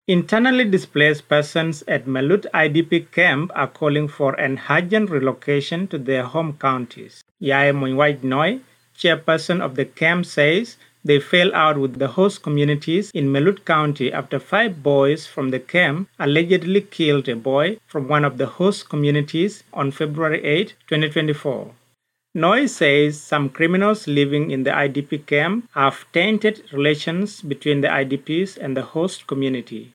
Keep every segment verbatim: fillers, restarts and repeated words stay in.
Internally displaced persons at Melut I D P camp are calling for an urgent relocation to their home counties. Yae Moinwait Noi, chairperson of the camp, says they fell out with the host communities in Melut County after five boys from the camp allegedly killed a boy from one of the host communities on February eighth, twenty twenty-four. Noi says some criminals living in the I D P camp have tainted relations between the I D Ps and the host community.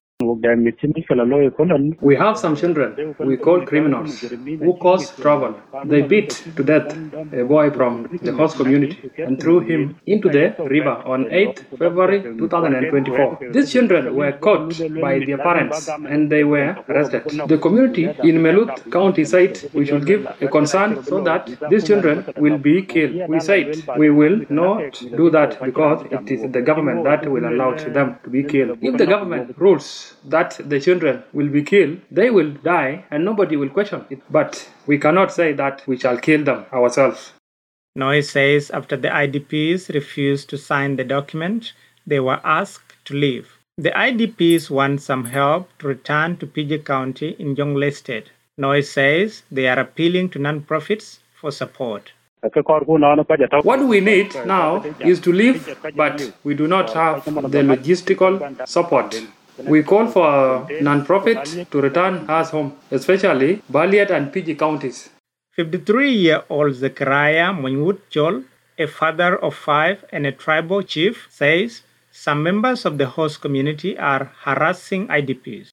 We have some children we call criminals who cause trouble. They beat to death a boy from the host community and threw him into the river on eighth February two thousand twenty-four. These children were caught by their parents and they were arrested. The community in Melut County said we should give a concern so that these children will be killed. We said we will not do that because it is the government that will allow them to be killed. If the government rules that the children will be killed, they will die and nobody will question it. But we cannot say that we shall kill them ourselves. Noi says after the I D Ps refused to sign the document, they were asked to leave. The I D Ps want some help to return to P J County in Jonglei State. Noi says they are appealing to non-profits for support. What we need now is to leave, but we do not have the logistical support. We call for non-profit to return us home, especially Baliat and P G counties. fifty-three-year-old Zechariah Moinwood Chol, a father of five and a tribal chief, says some members of the host community are harassing I D Ps.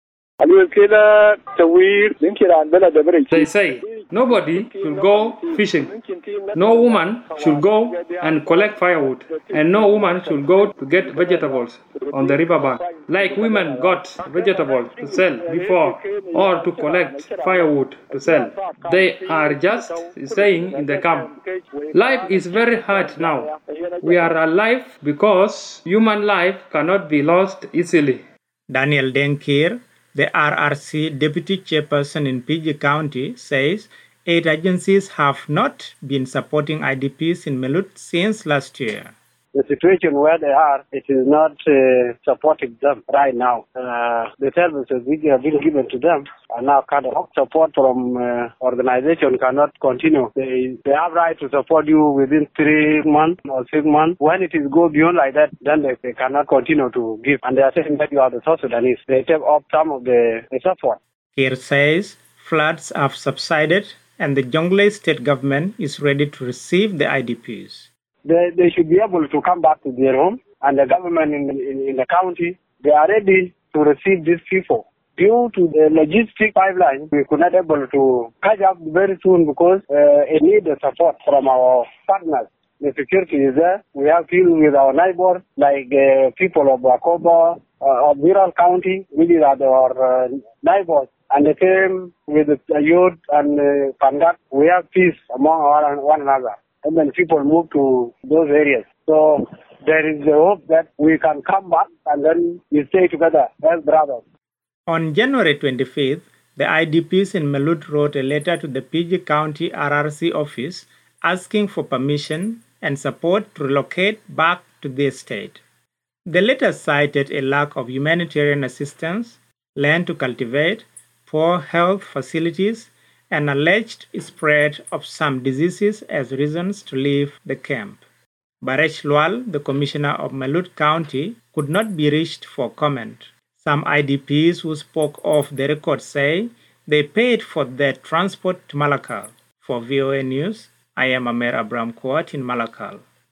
They say nobody should go fishing. No woman should go and collect firewood, and no woman should go to get vegetables on the riverbank. Like women got vegetables to sell before or to collect firewood to sell. They are just staying in the camp. Life is very hard now. We are alive because human life cannot be lost easily. Daniel Denkir, the R R C deputy chairperson in P J County, says eight agencies have not been supporting I D Ps in Melut since last year. The situation where they are, it is not uh, supporting them right now. Uh, the services which have been given to them are now cut off. Support from uh, organization cannot continue. They they have right to support you within three months or six months. When it is go beyond like that, then they, they cannot continue to give. And they are saying that you are the South Sudanese. They take off some of the, the support. Kir says floods have subsided and the Jonglei state government is ready to receive the I D Ps. They, they should be able to come back to their home, and the government in, in, in the county, they are ready to receive these people. Due to the logistic pipeline, we could not able to catch up very soon because uh, it needs the support from our partners. The security is there. We have deal with our neighbors, like uh, people of Bakoba, uh, of Viral County, which is our uh, neighbors. And the same with the youth and uh, Pangat. We have peace among our, one another. And then people move to those areas. So there is the hope that we can come back and then we stay together as brothers. On January twenty-fifth, the I D Ps in Melut wrote a letter to the P J County R R C office asking for permission and support to relocate back to their state. The letter cited a lack of humanitarian assistance, land to cultivate, poor health facilities, and alleged spread of some diseases as reasons to leave the camp. Baresh Lual, the commissioner of Melut County, could not be reached for comment. Some I D Ps who spoke off the record say they paid for their transport to Malakal. For V O A News, I am Amer Abram Kuat in Malakal.